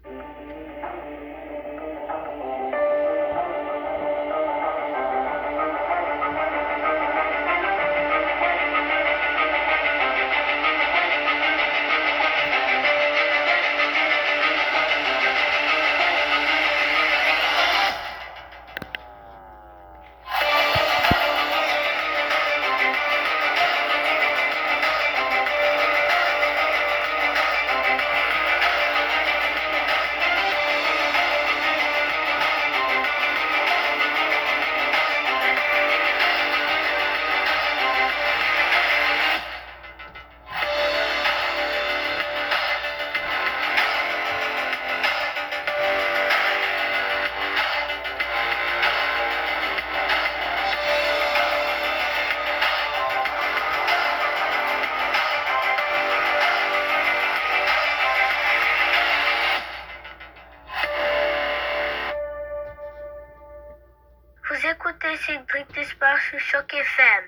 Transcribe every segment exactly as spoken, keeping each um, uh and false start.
Vous écoutez Cédric du Sport sur Choc F M.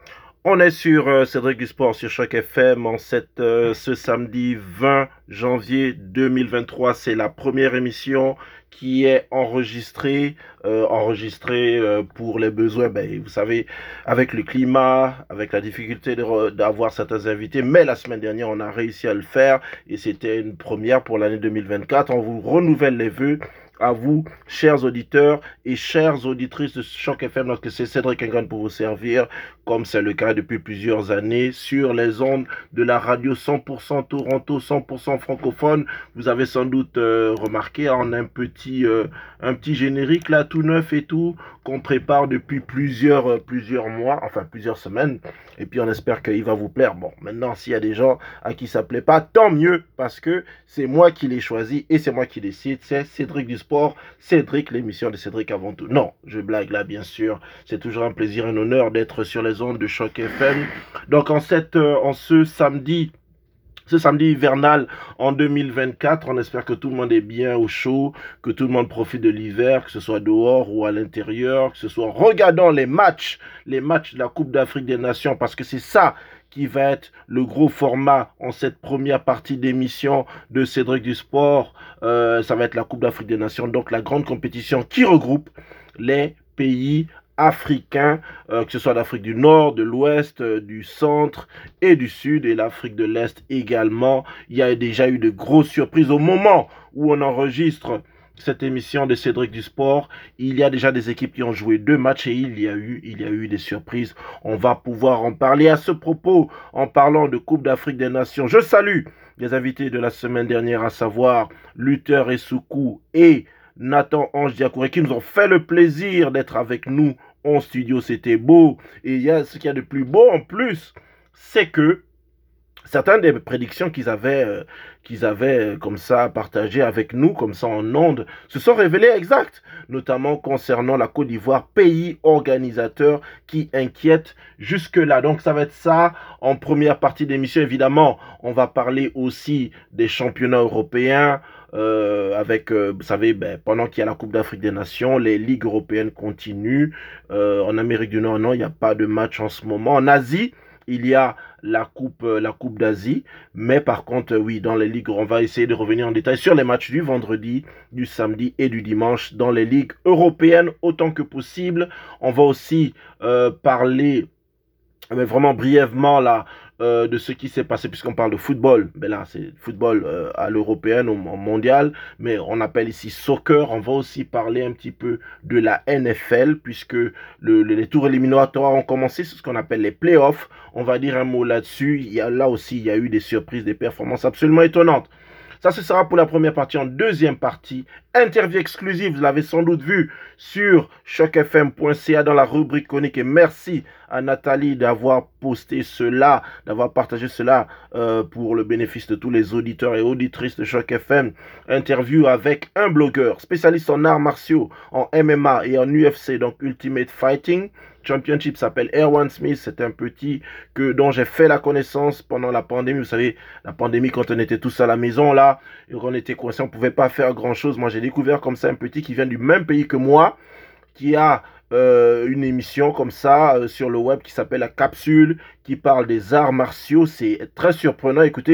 On est sur euh, Cédric du Sport sur Choc F M en cette, euh, ce samedi vingt janvier deux mille vingt-trois. C'est la première émission qui est enregistrée, euh, enregistrée euh, pour les besoins, ben, vous savez, avec le climat, avec la difficulté de, d'avoir certains invités. Mais la semaine dernière, on a réussi à le faire et c'était une première pour l'année deux mille vingt-quatre. On vous renouvelle les vœux. À vous, chers auditeurs et chères auditrices de Choc F M, lorsque c'est Cédric Engan pour vous servir, comme c'est le cas depuis plusieurs années, sur les ondes de la radio cent pour cent Toronto, cent pour cent francophone. Vous avez sans doute euh, remarqué, on a un petit, euh, un petit générique là, tout neuf et tout, qu'on prépare depuis plusieurs, euh, plusieurs mois, enfin plusieurs semaines. Et puis on espère qu'il va vous plaire. Bon, maintenant, s'il y a des gens à qui ça plaît pas, tant mieux, parce que c'est moi qui l'ai choisi et c'est moi qui décide. C'est Cédric du Sport, Cédric, l'émission de Cédric avant tout. Non, je blague là, bien sûr. C'est toujours un plaisir et un honneur d'être sur les ondes de Choc F M. Donc en, cette, euh, en ce samedi, ce samedi hivernal en deux mille vingt-quatre, on espère que tout le monde est bien au chaud, que tout le monde profite de l'hiver, que ce soit dehors ou à l'intérieur, que ce soit en regardant les matchs, les matchs de la Coupe d'Afrique des Nations, parce que c'est ça qui va être le gros format en cette première partie d'émission de Cédric du Sport. Euh, ça va être la Coupe d'Afrique des Nations, donc la grande compétition qui regroupe les pays africains, euh, que ce soit d'Afrique du Nord, de l'Ouest, euh, du Centre et du Sud, et l'Afrique de l'Est également. Il y a déjà eu de grosses surprises au moment où on enregistre cette émission de Cédric du Sport. Il y a déjà des équipes qui ont joué deux matchs et il y a eu, il y a eu des surprises. On va pouvoir en parler à ce propos en parlant de Coupe d'Afrique des Nations. Je salue les invités de la semaine dernière, à savoir Luther Essoukou et Nathan Ange Diakouré, qui nous ont fait le plaisir d'être avec nous en studio. C'était beau. Et il y a ce qu'il y a de plus beau en plus, c'est que certaines des prédictions qu'ils avaient, euh, qu'ils avaient euh, comme ça partagées avec nous, comme ça en ondes, se sont révélées exactes, notamment concernant la Côte d'Ivoire, pays organisateur qui inquiète jusque-là. Donc ça va être ça en première partie d'émission. Évidemment, on va parler aussi des championnats européens, euh, avec, euh, vous savez, ben, pendant qu'il y a la Coupe d'Afrique des Nations, les ligues européennes continuent. Euh, en Amérique du Nord, non, il n'y a pas de match en ce moment. En Asie, il y a la coupe, la coupe d'Asie, mais par contre, oui, dans les ligues, on va essayer de revenir en détail sur les matchs du vendredi, du samedi et du dimanche dans les ligues européennes autant que possible. On va aussi euh, parler, mais vraiment brièvement là, euh, de ce qui s'est passé, puisqu'on parle de football. Mais là, c'est football euh, à l'européenne, au mondial, mais on appelle ici soccer. On va aussi parler un petit peu de la N F L, puisque le, le, les tours éliminatoires ont commencé, c'est ce qu'on appelle les playoffs. On va dire un mot là-dessus. Il y a, là aussi, il y a eu des surprises, des performances absolument étonnantes. Ça, ce sera pour la première partie. En deuxième partie, interview exclusive, vous l'avez sans doute vu sur choc f m point c a dans la rubrique chronique. Et merci à Nathalie d'avoir posté cela, d'avoir partagé cela euh, pour le bénéfice de tous les auditeurs et auditrices de Choc F M. Interview avec un blogueur spécialiste en arts martiaux, en M M A et en U F C, donc Ultimate Fighting Championship, s'appelle Erwan Smith. C'est un petit que, dont j'ai fait la connaissance pendant la pandémie. Vous savez, la pandémie, quand on était tous à la maison là, et qu'on était coincés, on ne pouvait pas faire grand chose. Moi, j'ai découvert comme ça un petit qui vient du même pays que moi, qui a euh, une émission comme ça euh, sur le web qui s'appelle La Capsule, qui parle des arts martiaux. C'est très surprenant. Écoutez,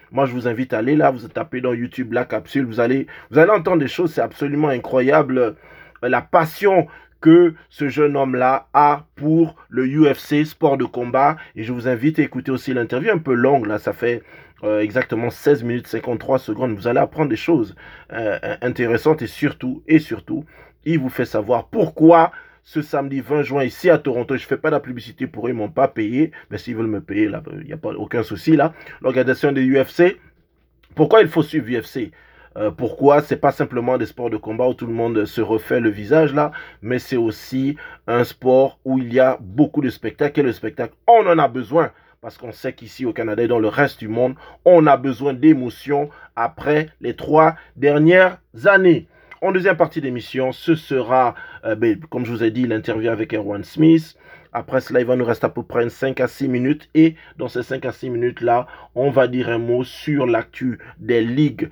Moi, je vous invite à aller là, vous tapez dans YouTube la capsule, vous allez, vous allez entendre des choses, c'est absolument incroyable. La passion que ce jeune homme-là a pour le U F C, sport de combat. Et je vous invite à écouter aussi l'interview un peu longue, là, ça fait euh, exactement seize minutes cinquante-trois secondes. Vous allez apprendre des choses euh, intéressantes et surtout, et surtout, il vous fait savoir pourquoi ce samedi vingt juin ici à Toronto, je ne fais pas de la publicité pour eux, ils ne m'ont pas payé, mais s'ils veulent me payer, là, il n'y a pas aucun souci là. L'organisation des U F C, pourquoi il faut suivre U F C? Euh, pourquoi c'est pas simplement des sports de combat où tout le monde se refait le visage là, mais c'est aussi un sport où il y a beaucoup de spectacles et le spectacle, on en a besoin parce qu'on sait qu'ici au Canada et dans le reste du monde, on a besoin d'émotions après les trois dernières années. En deuxième partie d'émission, ce sera, euh, ben, comme je vous ai dit, l'interview avec Erwan Smith. Après cela, il va nous rester à peu près cinq à six minutes. Et dans ces cinq à six minutes-là, on va dire un mot sur l'actu des ligues,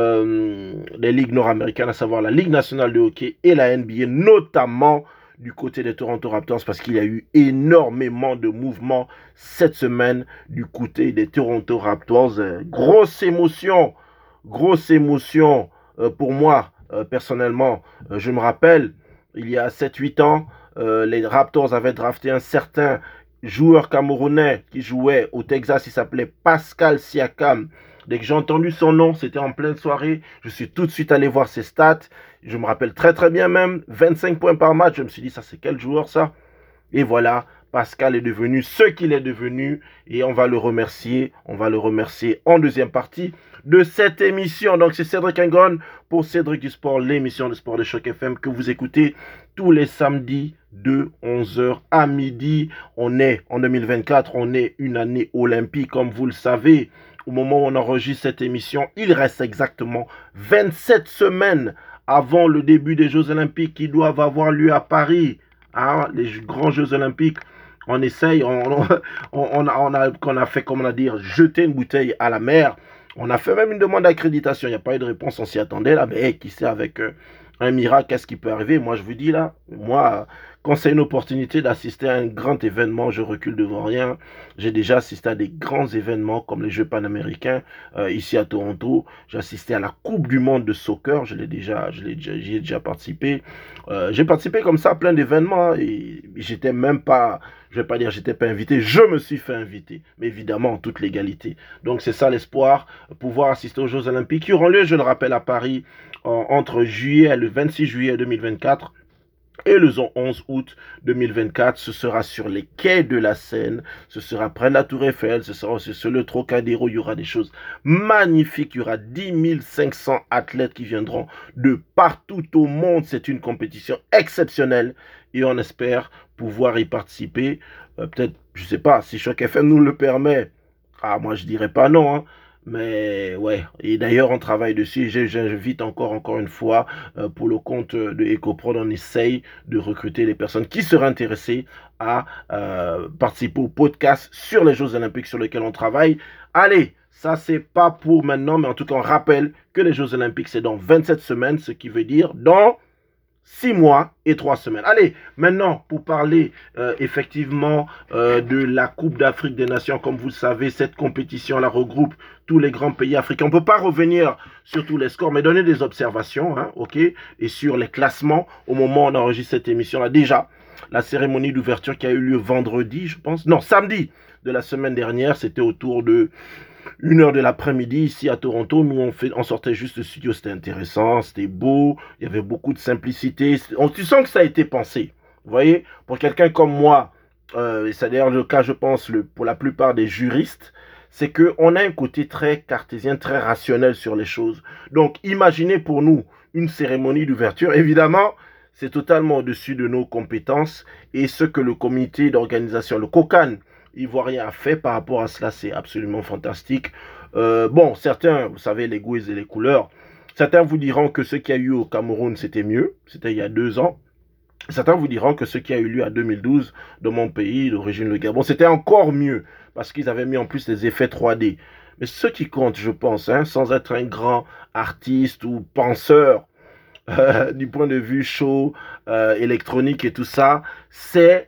euh, des ligues nord-américaines, à savoir la Ligue nationale de hockey et la N B A, notamment du côté des Toronto Raptors, parce qu'il y a eu énormément de mouvements cette semaine du côté des Toronto Raptors. Euh, grosse émotion, grosse émotion euh, pour moi, euh, personnellement. Euh, je me rappelle, il y a sept huit ans, Euh, les Raptors avaient drafté un certain joueur camerounais qui jouait au Texas, il s'appelait Pascal Siakam. Dès que j'ai entendu son nom, c'était en pleine soirée, je suis tout de suite allé voir ses stats, je me rappelle très très bien même, vingt-cinq points par match, je me suis dit ça c'est quel joueur ça? Et voilà, Pascal est devenu ce qu'il est devenu et on va le remercier, on va le remercier en deuxième partie de cette émission. Donc c'est Cédric Engon pour Cédric du Sport, l'émission de sport de Choc F M que vous écoutez tous les samedis de onze heures à midi. On est en deux mille vingt-quatre, on est une année olympique comme vous le savez. Au moment où on enregistre cette émission, il reste exactement vingt-sept semaines avant le début des Jeux olympiques qui doivent avoir lieu à Paris. Hein, les grands Jeux olympiques, on essaye, on, on, on, a, on, a, on a fait, comment on a dit, jeter une bouteille à la mer. On a fait même une demande d'accréditation. Il n'y a pas eu de réponse, on s'y attendait là. Mais hey, qui sait, avec euh, un miracle, qu'est-ce qui peut arriver? Moi, je vous dis là, moi, quand c'est une opportunité d'assister à un grand événement, je recule devant rien. J'ai déjà assisté à des grands événements comme les Jeux panaméricains euh, ici à Toronto. J'ai assisté à la Coupe du monde de soccer. Je l'ai déjà, je l'ai déjà, j'y ai déjà participé. Euh, j'ai participé comme ça à plein d'événements et j'étais même pas, je vais pas dire j'étais pas invité, je me suis fait inviter, mais évidemment en toute légalité. Donc c'est ça l'espoir, pouvoir assister aux Jeux olympiques qui auront lieu, je le rappelle, à Paris en, entre juillet, le vingt-six juillet deux mille vingt-quatre et le onze août deux mille vingt-quatre. Ce sera sur les quais de la Seine, ce sera près de la Tour Eiffel, ce sera aussi sur le Trocadéro. Il y aura des choses magnifiques, il y aura dix mille cinq cents athlètes qui viendront de partout au monde. C'est une compétition exceptionnelle et on espère pouvoir y participer. Euh, peut-être, je ne sais pas, si Choc F M nous le permet. Ah, moi je dirais pas non, hein. Mais ouais, et d'ailleurs on travaille dessus. J'invite encore encore une fois euh, pour le compte de EcoProd, on essaye de recruter les personnes qui seraient intéressées à euh, participer au podcast sur les Jeux olympiques sur lesquels on travaille. Allez, ça c'est pas pour maintenant, mais en tout cas on rappelle que les Jeux olympiques c'est dans vingt-sept semaines, ce qui veut dire dans six mois et trois semaines. Allez, maintenant, pour parler euh, effectivement euh, de la Coupe d'Afrique des Nations, comme vous le savez, cette compétition la regroupe tous les grands pays africains. On ne peut pas revenir sur tous les scores, mais donner des observations, hein, ok, et sur les classements au moment où on enregistre cette émission-là. Déjà, la cérémonie d'ouverture qui a eu lieu vendredi, je pense, non, samedi de la semaine dernière, c'était autour de une heure de l'après-midi ici à Toronto. Nous, on, fait, on sortait juste du studio. C'était intéressant, c'était beau. Il y avait beaucoup de simplicité. On, tu sens que ça a été pensé. Vous voyez, pour quelqu'un comme moi, euh, et c'est d'ailleurs le cas, je pense, le, pour la plupart des juristes, c'est qu'on a un côté très cartésien, très rationnel sur les choses. Donc, imaginez pour nous une cérémonie d'ouverture. Évidemment, c'est totalement au-dessus de nos compétences. Et ce que le comité d'organisation, le COCAN, ivoirien a fait par rapport à cela, c'est absolument fantastique. Euh, bon, certains, vous savez, les goûts et les couleurs, certains vous diront que ce qu'il y a eu au Cameroun, c'était mieux, c'était il y a deux ans. Certains vous diront que ce qui a eu lieu en deux mille douze dans mon pays, d'origine le Gabon, c'était encore mieux, parce qu'ils avaient mis en plus des effets trois D. Mais ce qui compte, je pense, hein, sans être un grand artiste ou penseur, euh, du point de vue show, euh, électronique et tout ça, c'est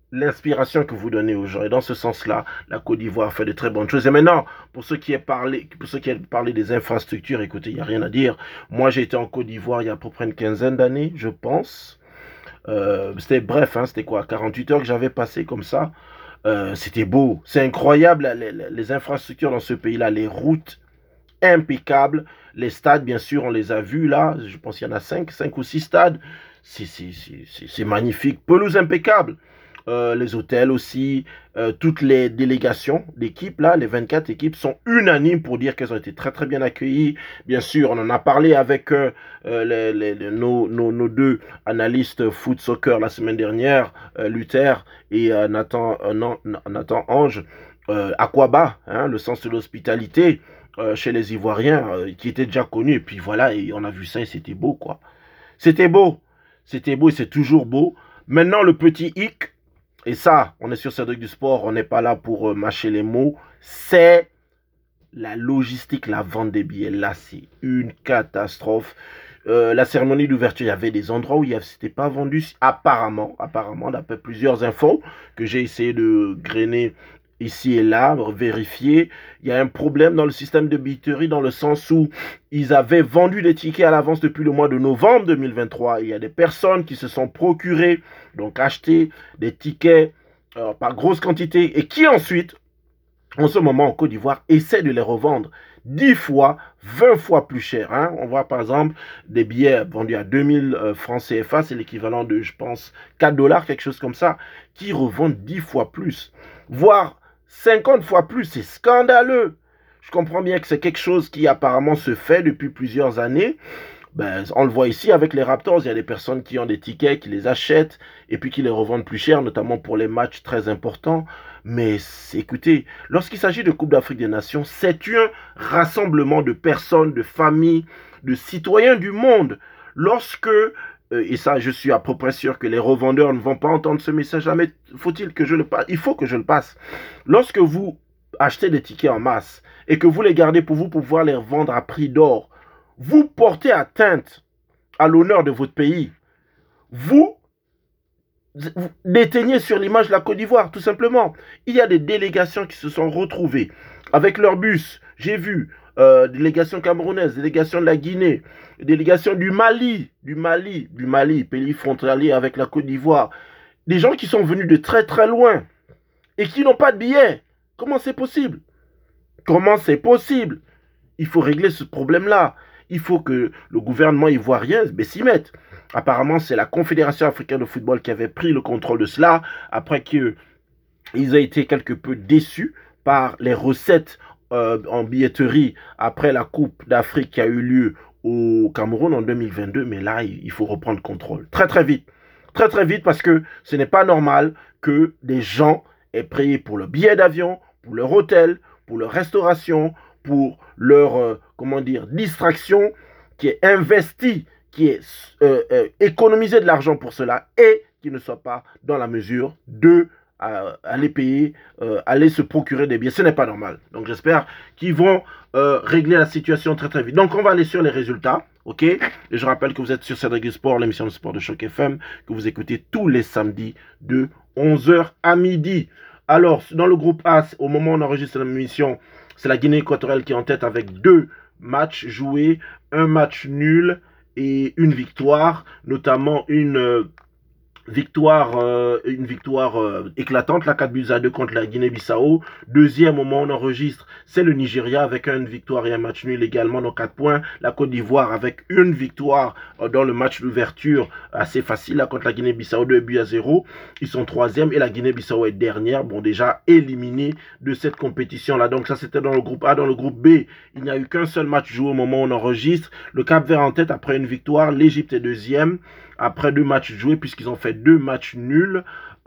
l'inspiration que vous donnez aux gens. Et dans ce sens-là, la Côte d'Ivoire fait de très bonnes choses. Et maintenant, pour ceux qui aient parlé, pour ceux qui aient parlé des infrastructures, écoutez, il n'y a rien à dire. Moi, j'ai été en Côte d'Ivoire il y a à peu près une quinzaine d'années, je pense. Euh, c'était bref, hein, c'était quoi, quarante-huit heures que j'avais passé comme ça. Euh, c'était beau. C'est incroyable, les, les, les infrastructures dans ce pays-là, les routes impeccables. Les stades, bien sûr, on les a vus là. Je pense qu'il y en a cinq, cinq ou six stades. C'est magnifique. Pelouse impeccable. Euh, les hôtels aussi, euh, toutes les délégations d'équipes, là, les vingt-quatre équipes sont unanimes pour dire qu'elles ont été très très bien accueillies. Bien sûr, on en a parlé avec euh, les, les, les, nos, nos, nos deux analystes foot soccer la semaine dernière, euh, Luther et euh, Nathan, euh, non, Nathan Ange, euh, Aquaba, hein, le sens de l'hospitalité euh, chez les Ivoiriens, euh, qui était déjà connu. Et puis voilà, et on a vu ça et c'était beau, quoi. C'était beau, c'était beau et c'est toujours beau. Maintenant, le petit hic, et ça, on est sur Cédric du Sport, on n'est pas là pour euh, mâcher les mots, c'est la logistique, la vente des billets. Là, c'est une catastrophe. Euh, la cérémonie d'ouverture, il y avait des endroits où il n'était pas vendu, apparemment, apparemment, d'après plusieurs infos que j'ai essayé de grainer ici et là, vérifier. Il y a un problème dans le système de billetterie dans le sens où ils avaient vendu des tickets à l'avance depuis le mois de novembre deux mille vingt-trois. Il y a des personnes qui se sont procurées, donc acheté des tickets euh, par grosse quantité et qui ensuite, en ce moment en Côte d'Ivoire, essaient de les revendre dix fois, vingt fois plus cher. Hein. On voit par exemple des billets vendus à deux mille euh, francs C F A, c'est l'équivalent de, je pense, quatre dollars, quelque chose comme ça, qui revendent dix fois plus, voire cinquante fois plus. C'est scandaleux. Je comprends bien que c'est quelque chose qui apparemment se fait depuis plusieurs années. Ben, on le voit ici avec les Raptors, il y a des personnes qui ont des tickets, qui les achètent et puis qui les revendent plus cher, notamment pour les matchs très importants. Mais écoutez, lorsqu'il s'agit de Coupe d'Afrique des Nations, c'est un rassemblement de personnes, de familles, de citoyens du monde. Lorsque, euh, et ça je suis à peu près sûr que les revendeurs ne vont pas entendre ce message, mais faut-il que je le passe? Il faut que je le passe. Lorsque vous achetez des tickets en masse et que vous les gardez pour vous pour pouvoir les revendre à prix d'or, vous portez atteinte à l'honneur de votre pays. Vous, vous déteignez sur l'image de la Côte d'Ivoire, tout simplement. Il y a des délégations qui se sont retrouvées avec leur bus. J'ai vu euh, délégation camerounaise, délégation de la Guinée, délégation du Mali, du Mali, du Mali, pays frontalier avec la Côte d'Ivoire. Des gens qui sont venus de très très loin et qui n'ont pas de billets. Comment c'est possible? Comment c'est possible? Il faut régler ce problème-là. Il faut que le gouvernement ivoirien s'y mette. Apparemment, c'est la Confédération africaine de football qui avait pris le contrôle de cela, après qu'ils aient été quelque peu déçus par les recettes euh, en billetterie après la Coupe d'Afrique qui a eu lieu au Cameroun en deux mille vingt-deux. Mais là, il faut reprendre contrôle. Très très vite. Très très vite parce que ce n'est pas normal que des gens aient payé pour le billet d'avion, pour leur hôtel, pour leur restauration, pour leur, euh, comment dire, distraction, qui est investi, qui est euh, euh, économisé de l'argent pour cela et qui ne soit pas dans la mesure de euh, aller payer, euh, aller se procurer des billets. Ce n'est pas normal. Donc j'espère qu'ils vont euh, régler la situation très très vite. Donc on va aller sur les résultats, ok? Et je rappelle que vous êtes sur Cédric du Sport, l'émission de sport de Choc F M, que vous écoutez tous les samedis de onze heures à midi. Alors, dans le groupe A, au moment où on enregistre l'émission, c'est la Guinée équatoriale qui est en tête avec deux matchs joués, un match nul et une victoire, notamment une euh, victoire, euh, une victoire euh, éclatante, la quatre buts à deux contre la Guinée-Bissau. Deuxième au moment où on enregistre, c'est le Nigeria avec une victoire et un match nul également, donc quatre points. La Côte d'Ivoire avec une victoire euh, dans le match d'ouverture assez facile là, contre la Guinée-Bissau, deux buts à zéro. Ils sont troisième et la Guinée-Bissau est dernière, bon déjà éliminée de cette compétition-là. Donc ça c'était dans le groupe A. Dans le groupe B, il n'y a eu qu'un seul match joué au moment où on enregistre. Le Cap-Vert en tête après une victoire, l'Égypte est deuxième. Après deux matchs joués, puisqu'ils ont fait deux matchs nuls.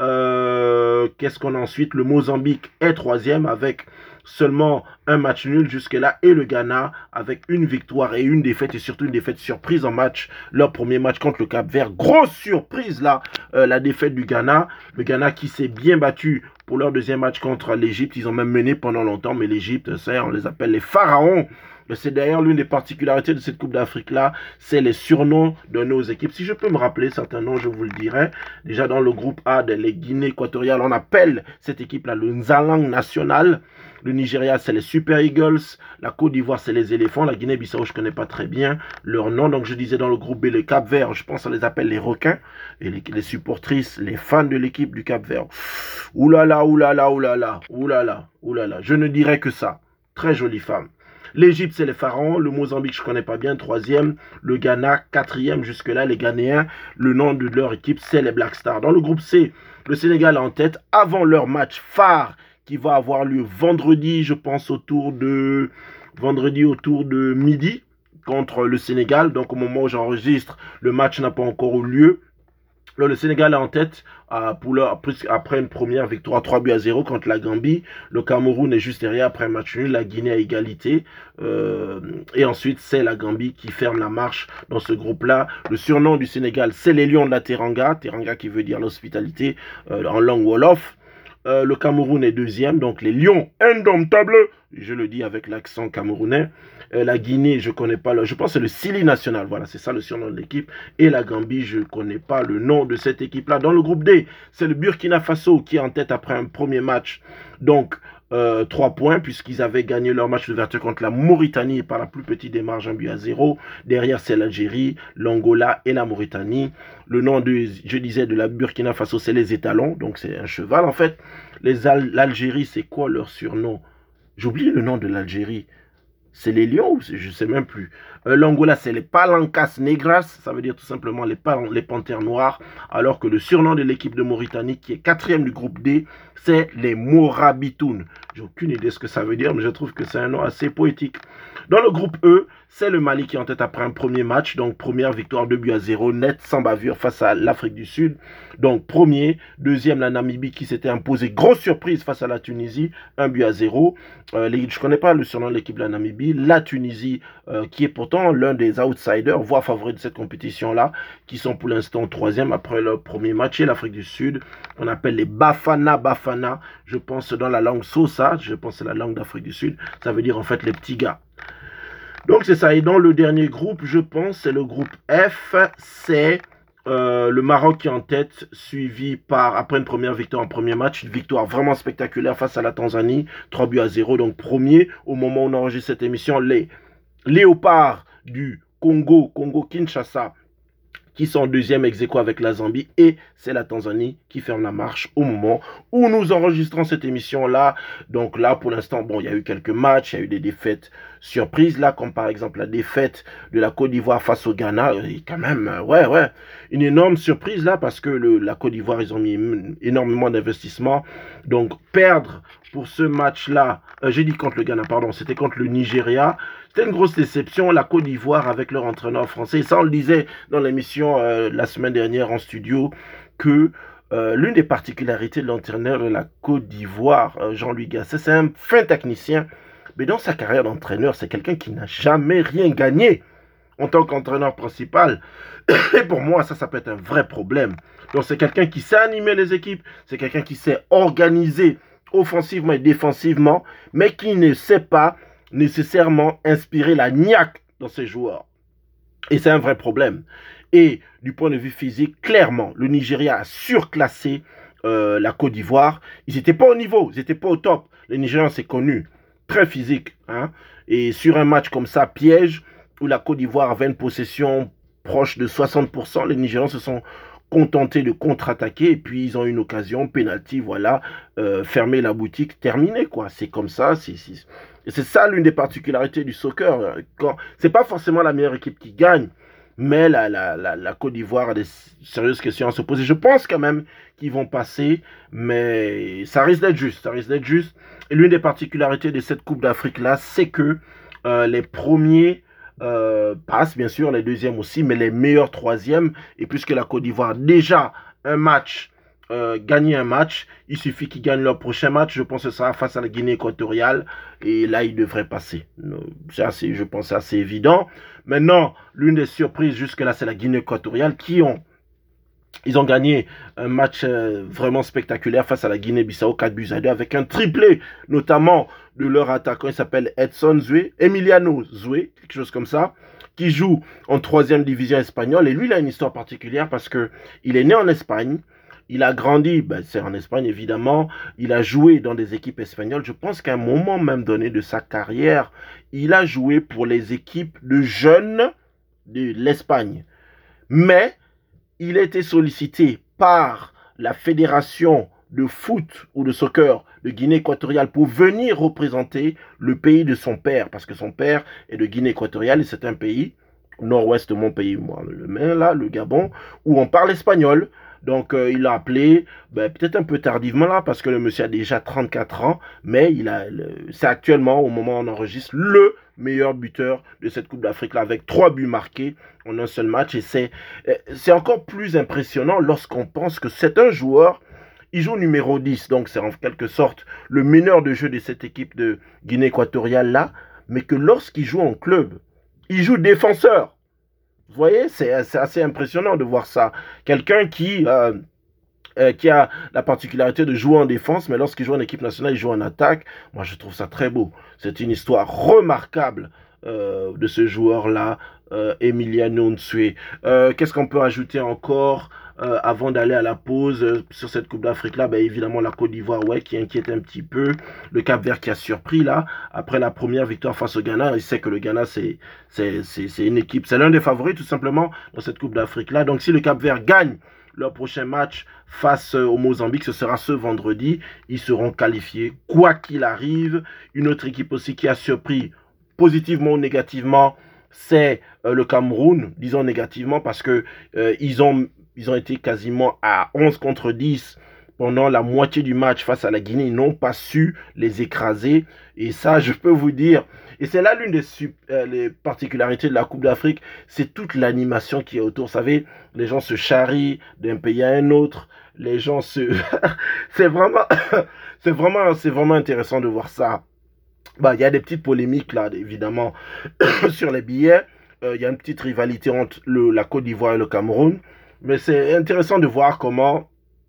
Euh, Qu'est-ce qu'on a ensuite? Le Mozambique est troisième avec seulement un match nul jusque-là. Et le Ghana avec une victoire et une défaite. Et surtout une défaite surprise en match. Leur premier match contre le Cap-Vert. Grosse surprise là, euh, la défaite du Ghana. Le Ghana qui s'est bien battu pour leur deuxième match contre l'Égypte. Ils ont même mené pendant longtemps. Mais l'Égypte, ça, on les appelle les pharaons C'est d'ailleurs l'une des particularités de cette Coupe d'Afrique-là, c'est les surnoms de nos équipes. Si je peux me rappeler certains noms, je vous le dirai. Déjà dans le groupe A, de les Guinée équatoriale, on appelle cette équipe-là le Nzalang National. Le Nigeria, c'est les Super Eagles. La Côte d'Ivoire, c'est les éléphants. La Guinée-Bissau, je ne connais pas très bien leur nom. Donc, je disais dans le groupe B, le Cap-Vert, je pense qu'on les appelle les requins. Et les, les supportrices, les fans de l'équipe du Cap-Vert. Oulala, oulala, oulala, oulala, oulala. Je ne dirais que ça. Très jolie femme. L'Égypte, c'est les pharaons. Le Mozambique, je ne connais pas bien. Troisième. Le Ghana, quatrième. Jusque-là, les Ghanéens, le nom de leur équipe, c'est les Black Stars. Dans le groupe C, le Sénégal en tête avant leur match phare qui va avoir lieu vendredi, je pense autour de vendredi autour de midi contre le Sénégal. Donc au moment où j'enregistre, le match n'a pas encore eu lieu. Là, le Sénégal est en tête euh, pour leur, après une première victoire trois buts à zéro contre la Gambie. Le Cameroun est juste derrière après un match nul. La Guinée à égalité. Euh, et ensuite, c'est la Gambie qui ferme la marche dans ce groupe-là. Le surnom du Sénégal, c'est les Lions de la Teranga. Teranga qui veut dire l'hospitalité euh, en langue Wolof. Euh, le Cameroun est deuxième, donc les Lions indomptables, je le dis avec l'accent camerounais. Euh, la Guinée, je ne connais pas, le, je pense que c'est le Sili National, voilà, c'est ça le surnom de l'équipe. Et la Gambie, je ne connais pas le nom de cette équipe-là. Dans le groupe D, c'est le Burkina Faso qui est en tête après un premier match. Donc, Euh, trois points puisqu'ils avaient gagné leur match d'ouverture contre la Mauritanie par la plus petite des marges, un but à zéro. Derrière, c'est l'Algérie, l'Angola et la Mauritanie. Le nom, de, je disais, de la Burkina Faso, c'est les étalons, donc c'est un cheval en fait. L'Algérie, c'est quoi leur surnom? J'oublie le nom de l'Algérie. C'est les lions ou je ne sais même plus. Euh, L'Angola, c'est les Palancas Negras, ça veut dire tout simplement les, les panthères noires, alors que le surnom de l'équipe de Mauritanie, qui est quatrième du groupe D, c'est les Morabitoun. J'ai aucune idée de ce que ça veut dire, mais je trouve que c'est un nom assez poétique. Dans le groupe E, c'est le Mali qui est en tête après un premier match, donc première victoire deux buts à zéro, net, sans bavure face à l'Afrique du Sud. Donc premier, deuxième la Namibie qui s'était imposée, grosse surprise face à la Tunisie, un but à zéro. Euh, les, je ne connais pas le surnom de l'équipe de la Namibie, la Tunisie euh, qui est pourtant l'un des outsiders, voire favoris de cette compétition-là, qui sont pour l'instant troisième après leur premier match, et l'Afrique du Sud, on appelle les Bafana Bafana, je pense dans la langue Sosa, je pense que c'est la langue d'Afrique du Sud, ça veut dire en fait les petits gars. Donc c'est ça, et dans le dernier groupe, je pense, c'est le groupe F, c'est euh, le Maroc qui est en tête, suivi par, après une première victoire en premier match, une victoire vraiment spectaculaire face à la Tanzanie, trois buts à zéro, donc premier, au moment où on enregistre cette émission, les Léopards du Congo, Congo-Kinshasa, qui sont en deuxième ex-aequo avec la Zambie, et c'est la Tanzanie qui ferme la marche au moment où nous enregistrons cette émission-là. Donc là, pour l'instant, bon, il y a eu quelques matchs, il y a eu des défaites surprises, là, comme par exemple la défaite de la Côte d'Ivoire face au Ghana, et quand même, ouais, ouais, une énorme surprise, là, parce que le, la Côte d'Ivoire, ils ont mis énormément d'investissement, donc perdre pour ce match-là, euh, j'ai dit contre le Ghana, pardon, c'était contre le Nigeria. C'était une grosse déception, la Côte d'Ivoire avec leur entraîneur français. Ça, on le disait dans l'émission euh, la semaine dernière en studio, que euh, l'une des particularités de l'entraîneur de la Côte d'Ivoire, euh, Jean-Louis Gasset, c'est un fin technicien. Mais dans sa carrière d'entraîneur, c'est quelqu'un qui n'a jamais rien gagné en tant qu'entraîneur principal. Et pour moi, ça, ça peut être un vrai problème. Donc, c'est quelqu'un qui sait animer les équipes, c'est quelqu'un qui sait organiser offensivement et défensivement, mais qui ne sait pas nécessairement inspirer la niaque dans ses joueurs. Et c'est un vrai problème. Et du point de vue physique, clairement, le Nigeria a surclassé euh, la Côte d'Ivoire. Ils n'étaient pas au niveau, ils n'étaient pas au top. Les Nigérians, c'est connu, très physique. Hein? Et sur un match comme ça, piège, où la Côte d'Ivoire avait une possession proche de soixante pour cent, les Nigérians se sont contentés de contre-attaquer, et puis ils ont une occasion, penalty, voilà, euh, fermer la boutique, terminé, quoi. C'est comme ça, c'est... C'est ça l'une des particularités du soccer. C'est pas forcément la meilleure équipe qui gagne, mais la, la, la, la Côte d'Ivoire a des sérieuses questions à se poser. Je pense quand même qu'ils vont passer, mais ça risque d'être juste. Ça risque d'être juste. Et l'une des particularités de cette Coupe d'Afrique-là, c'est que euh, les premiers euh, passent, bien sûr, les deuxièmes aussi, mais les meilleurs troisièmes. Et puisque la Côte d'Ivoire a déjà un match, Euh, gagner un match, il suffit qu'ils gagnent leur prochain match, je pense que ça sera face à la Guinée équatoriale, et là ils devraient passer. C'est assez, je pense, assez évident. Maintenant, l'une des surprises jusque là, c'est la Guinée équatoriale qui ont Ils ont gagné un match euh, vraiment spectaculaire face à la Guinée-Bissau, quatre buts à deux, avec un triplé, notamment de leur attaquant, il s'appelle Edson Zoué, Emiliano Zoué, quelque chose comme ça, qui joue en troisième division espagnole. Et lui, il a une histoire particulière parce que il est né en Espagne, il a grandi, ben, c'est en Espagne évidemment, il a joué dans des équipes espagnoles. Je pense qu'à un moment même donné de sa carrière, il a joué pour les équipes de jeunes de l'Espagne. Mais il a été sollicité par la fédération de foot ou de soccer de Guinée équatoriale pour venir représenter le pays de son père, parce que son père est de Guinée équatoriale et c'est un pays, nord-ouest de mon pays, moi, le mien là, le Gabon, où on parle espagnol. Donc euh, il l'a appelé, ben, peut-être un peu tardivement là, parce que le monsieur a déjà trente-quatre ans, mais il a, c'est actuellement, au moment où on enregistre, le meilleur buteur de cette Coupe d'Afrique là, avec trois buts marqués en un seul match. Et c'est, c'est encore plus impressionnant lorsqu'on pense que c'est un joueur, il joue numéro dix, donc c'est en quelque sorte le meneur de jeu de cette équipe de Guinée équatoriale là, mais que lorsqu'il joue en club, il joue défenseur. Vous voyez, c'est assez impressionnant de voir ça. Quelqu'un qui, euh, euh, qui a la particularité de jouer en défense, mais lorsqu'il joue en équipe nationale, il joue en attaque. Moi, je trouve ça très beau. C'est une histoire remarquable euh, de ce joueur-là, euh, Emiliano Nsue. Euh, Qu'est-ce qu'on peut ajouter encore euh, avant d'aller à la pause euh, sur cette Coupe d'Afrique là? Ben, évidemment la Côte d'Ivoire, ouais, qui inquiète un petit peu. Le Cap-Vert qui a surpris là après la première victoire face au Ghana. Il sait que le Ghana c'est c'est une équipe, c'est l'un des favoris tout simplement dans cette Coupe d'Afrique là. Donc si le Cap-Vert gagne leur prochain match face au Mozambique, ce sera ce vendredi, ils seront qualifiés quoi qu'il arrive. Une autre équipe aussi qui a surpris positivement ou négativement, c'est euh, le Cameroun, disons négativement parce que euh, ils ont ils ont été quasiment à onze contre dix pendant la moitié du match face à la Guinée. Ils n'ont pas su les écraser. Et ça, je peux vous dire, et c'est là l'une des euh, les particularités de la Coupe d'Afrique, c'est toute l'animation qui est autour. Vous savez, les gens se charrient d'un pays à un autre. Les gens se... c'est vraiment, c'est vraiment, c'est vraiment intéressant de voir ça. Bah, il y a des petites polémiques là, évidemment, sur les billets. Il euh, y a une petite rivalité entre le, la Côte d'Ivoire et le Cameroun. Mais c'est intéressant de voir comment,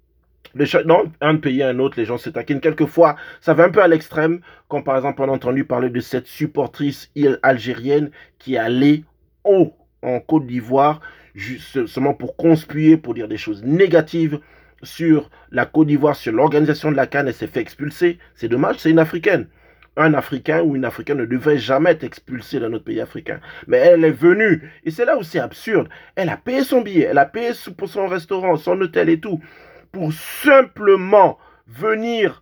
dans un pays à un autre, les gens se taquinent. Quelquefois, ça va un peu à l'extrême, comme par exemple, on a entendu parler de cette supportrice algérienne qui est allée haut en Côte d'Ivoire, justement pour conspuer, pour dire des choses négatives sur la Côte d'Ivoire, sur l'organisation de la CAN, elle s'est fait expulser. C'est dommage, c'est une Africaine. Un Africain ou une Africaine ne devrait jamais être expulsé dans notre pays africain. Mais elle est venue, et c'est là où c'est absurde, elle a payé son billet, elle a payé pour son restaurant, son hôtel et tout, pour simplement venir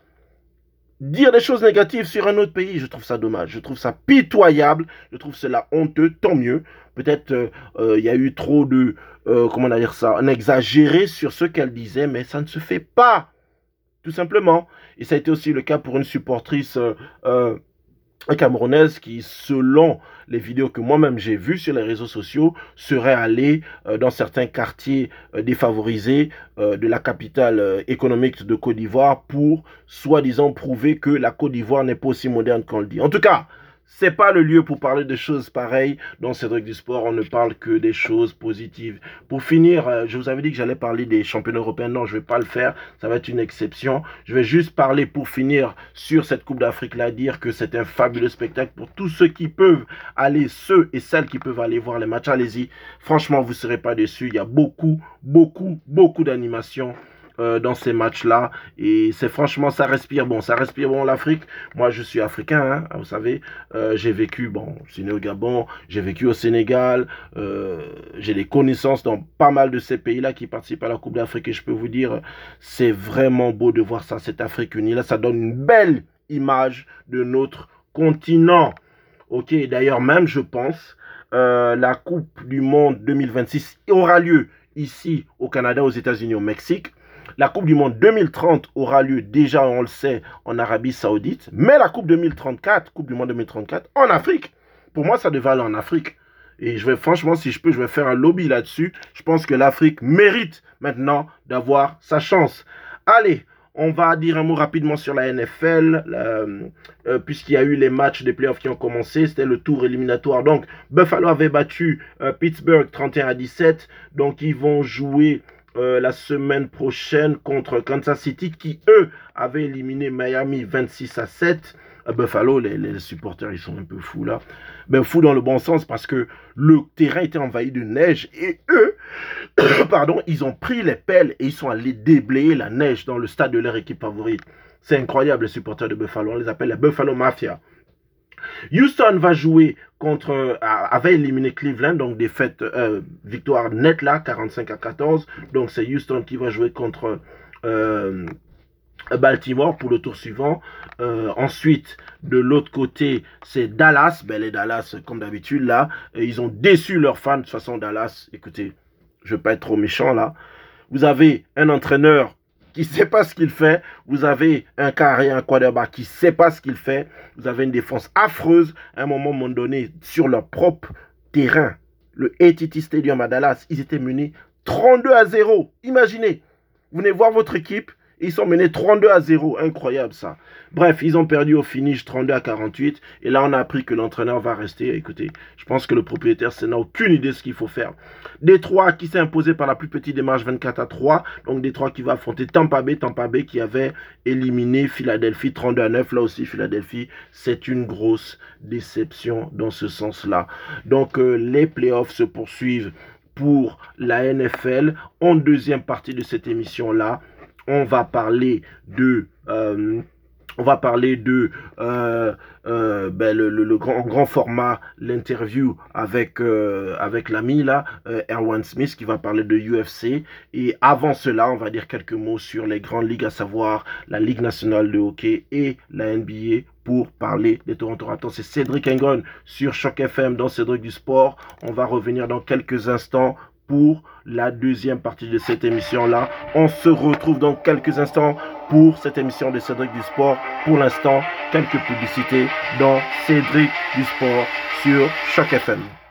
dire des choses négatives sur un autre pays. Je trouve ça dommage, je trouve ça pitoyable, je trouve cela honteux, tant mieux. Peut-être il euh, euh, y a eu trop de, euh, comment on va dire ça, un exagéré sur ce qu'elle disait, mais ça ne se fait pas. Tout simplement. Et ça a été aussi le cas pour une supportrice euh, euh, camerounaise qui, selon les vidéos que moi-même j'ai vues sur les réseaux sociaux, serait allée euh, dans certains quartiers euh, défavorisés euh, de la capitale euh, économique de Côte d'Ivoire pour, soi-disant, prouver que la Côte d'Ivoire n'est pas aussi moderne qu'on le dit. En tout cas, c'est pas le lieu pour parler de choses pareilles. Dans Cédric du Sport, on ne parle que des choses positives. Pour finir, je vous avais dit que j'allais parler des championnats européens. Non, je ne vais pas le faire. Ça va être une exception. Je vais juste parler, pour finir, sur cette Coupe d'Afrique-là, dire que c'est un fabuleux spectacle pour tous ceux qui peuvent aller, ceux et celles qui peuvent aller voir les matchs. Allez-y. Franchement, vous ne serez pas déçus. Il y a beaucoup, beaucoup, beaucoup d'animations Euh, dans ces matchs-là, et c'est franchement, ça respire bon, ça respire bon l'Afrique. Moi, je suis africain, hein, vous savez, euh, j'ai vécu, bon, je suis né au Gabon, j'ai vécu au Sénégal, euh, j'ai des connaissances dans pas mal de ces pays-là qui participent à la Coupe d'Afrique, et je peux vous dire, c'est vraiment beau de voir ça, cette Afrique unie, là, ça donne une belle image de notre continent. Ok, d'ailleurs, même, je pense, euh, la Coupe du Monde deux mille vingt-six aura lieu ici au Canada, aux États-Unis, au Mexique. La Coupe du Monde deux mille trente aura lieu déjà, on le sait, en Arabie Saoudite. Mais la Coupe deux mille trente-quatre, Coupe du Monde deux mille trente-quatre, en Afrique. Pour moi, ça devait aller en Afrique. Et je vais, franchement, si je peux, je vais faire un lobby là-dessus. Je pense que l'Afrique mérite maintenant d'avoir sa chance. Allez, on va dire un mot rapidement sur la N F L, euh, euh, puisqu'il y a eu les matchs des playoffs qui ont commencé. C'était le tour éliminatoire. Donc, Buffalo avait battu euh, Pittsburgh trente et un à dix-sept. Donc, ils vont jouer euh, la semaine prochaine contre Kansas City qui, eux, avaient éliminé Miami vingt-six à sept. À Buffalo, les, les supporters, ils sont un peu fous là. Ben, fous dans le bon sens parce que le terrain était envahi de neige et eux, pardon, ils ont pris les pelles et ils sont allés déblayer la neige dans le stade de leur équipe favorite. C'est incroyable, les supporters de Buffalo. On les appelle la Buffalo Mafia. Houston va jouer contre, euh, avait éliminé Cleveland, donc défaite, euh, victoire nette là, quarante-cinq à quatorze. Donc c'est Houston qui va jouer contre euh, Baltimore pour le tour suivant. Euh, ensuite, de l'autre côté, c'est Dallas. Ben, les Dallas, comme d'habitude, là, ils ont déçu leurs fans. De toute façon, Dallas, écoutez, je ne vais pas être trop méchant, là. Vous avez un entraîneur qui ne sait pas ce qu'il fait. Vous avez un carré, un quarterback qui ne sait pas ce qu'il fait. Vous avez une défense affreuse. À un moment, moment donné, sur leur propre terrain, le A T T Stadium à Dallas, ils étaient menés trente-deux à zéro. Imaginez, vous venez voir votre équipe. Ils sont menés trente-deux à zéro. Incroyable ça. Bref, ils ont perdu au finish trente-deux à quarante-huit. Et là, on a appris que l'entraîneur va rester. Écoutez, je pense que le propriétaire n'a aucune idée de ce qu'il faut faire. Détroit qui s'est imposé par la plus petite démarche vingt-quatre à trois. Donc Détroit qui va affronter Tampa Bay. Tampa Bay qui avait éliminé Philadelphie trente-deux à neuf. Là aussi, Philadelphie, c'est une grosse déception dans ce sens-là. Donc euh, les playoffs se poursuivent pour la N F L. En deuxième partie de cette émission-là, on va parler de euh, on va parler de euh, euh, ben le, le, le grand, grand format, l'interview avec euh, avec l'ami là, euh, Erwan Smith qui va parler de U F C. Et avant cela, on va dire quelques mots sur les grandes ligues, à savoir la Ligue nationale de hockey et la N B A. Pour parler des Toronto Raptors, c'est Cédric Engon sur Choc F M dans Cédric du Sport. On va revenir dans quelques instants pour la deuxième partie de cette émission-là. On se retrouve dans quelques instants pour cette émission de Cédric du Sport. Pour l'instant, quelques publicités dans Cédric du Sport sur Choc F M.